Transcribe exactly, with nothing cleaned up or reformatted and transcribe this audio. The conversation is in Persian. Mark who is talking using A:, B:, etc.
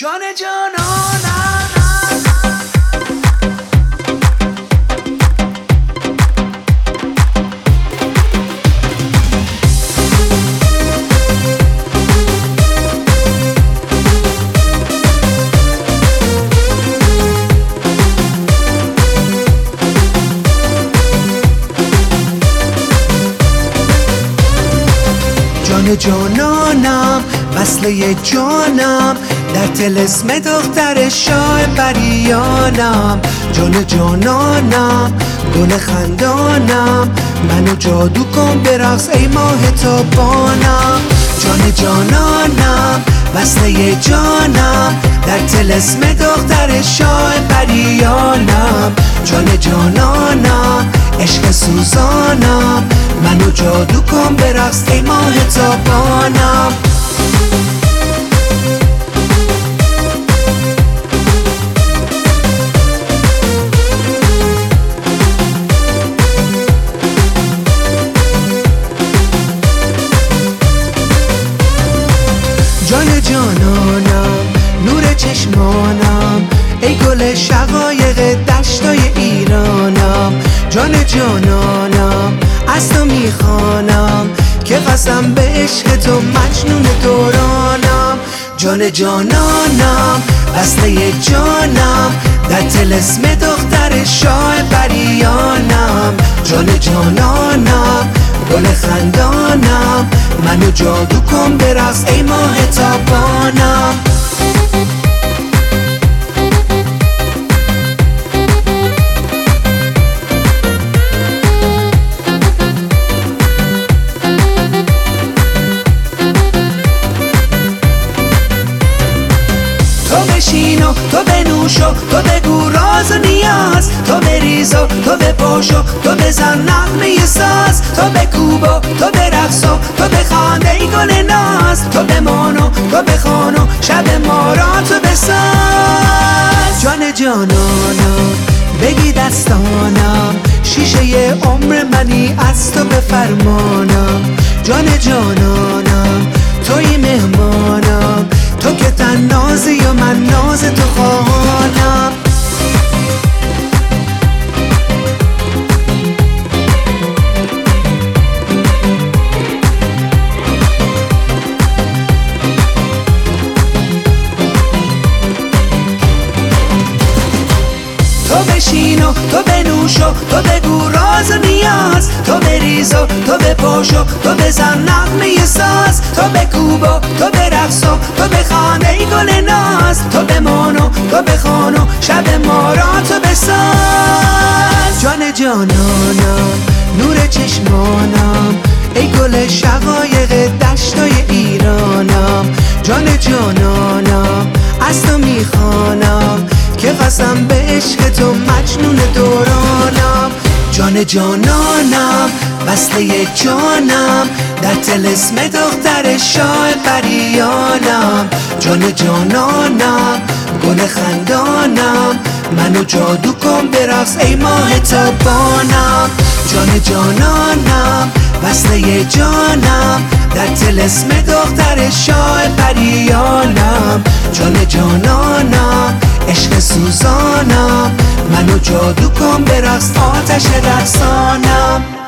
A: جان جانانم. جان جانانم وصله جانم، در طلسم دختر شاه بریانم. جان جانانم گل خندانم، منو جادو کن برقص ای ماه تابانم. جان جانانم وصله جانم، در طلسم دختر شاه بریانم. جان جانانم عشق سوزانم، منو جادو کن برقص ای ماه تابانم. جان جانانم نور چشمانم، ای گل شقایق دشتای ایرانم. جان جانانم از تو میخوانم که قسم به عشق تو مجنون دورانم. جان جانانم وصله جانم، در طلسم دختر شاه بریانم. جان جانانم گل خندانم، منو جادو کن برقص ای ماه تابانم. تو بشین و تو بنوش و تو بگو راز و نیاز، تو بریز و تو بپاش و تو بزن نغمه ساز. تو بکوب و تو برقص و تو بخوان ای گل ناز، تو بمان و تو بخوان و شب ما را تو بساز. جان جانانم بگی دستانم، شیشه عمر منی از تو به فرمانم. جان جانانم توی مهمانم، تو که تن نازی و من ناز تو خواهانم. تو بشین و تو بنوش و تو بگو راز و نیاز، تو بریز و تو بپاش و تو بزن نغمه ساز. تو بکوب و تو برقص و تو بخوان ای گل ناز، تو بمان و تو بخوان و شب ما را تو بساز. جان جانانم نور چشمانم، ای گل شقایق دشتای ایرانم. جان جانانم از تو میخوانم که قسم به عشق تو مجنون دورانم. جان جانانم وصله جانم، در طلسم دختر شاه بریانم. جان جانانم گل خندانم، منو جادو کن برقص ای ماه تابانم. جان جانانم وصله جانم، در طلسم دختر شاه بریانم. جان جانانم عشق سوزانم، منو جادو کن برقص آتش رقصانم.